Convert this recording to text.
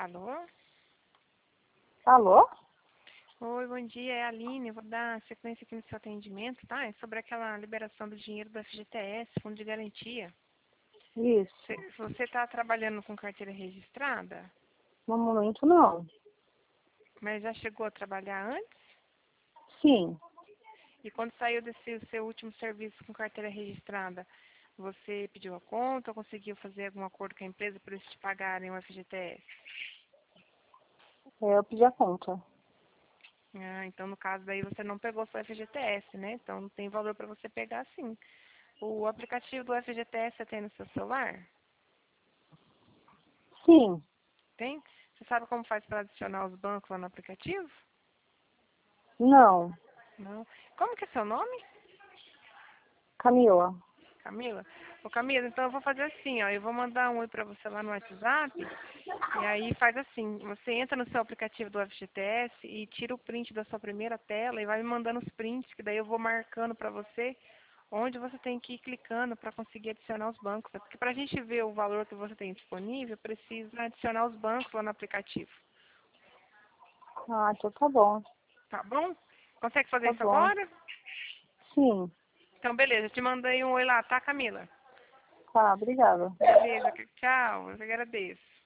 Alô? Alô? Oi, bom dia, é a Aline. Eu vou dar sequência aqui no seu atendimento, tá? É sobre aquela liberação do dinheiro do FGTS, Fundo de Garantia. Isso. Você está trabalhando com carteira registrada, No momento, não. mas já chegou a trabalhar antes? Sim. E quando saiu desse seu último serviço com carteira registrada, você pediu a conta ou conseguiu fazer algum acordo com a empresa para eles te pagarem o FGTS? Eu pedi a conta. Ah, então no caso daí você não pegou só FGTS, né? Então não tem valor para você pegar sim. O aplicativo do FGTS você tem no seu celular? Sim. Tem? Você sabe como faz para adicionar os bancos lá no aplicativo? Não. Não. Como que é seu nome? Camila. Camila? Ô Camila, então eu vou fazer assim, ó. Eu vou mandar um oi pra você lá no WhatsApp. E aí faz assim, você entra no seu aplicativo do FGTS e tira o print da sua primeira tela e vai me mandando os prints, que daí eu vou marcando pra você onde você tem que ir clicando para conseguir adicionar os bancos. Né? Porque para a gente ver o valor que você tem disponível, precisa adicionar os bancos lá no aplicativo. Ah, então tá bom. Tá bom? Consegue fazer Tá isso bom. agora? Sim. Então, beleza. Eu te mandei um oi lá, tá, Camila? Tá, obrigada. Beleza. Tchau. Eu que agradeço.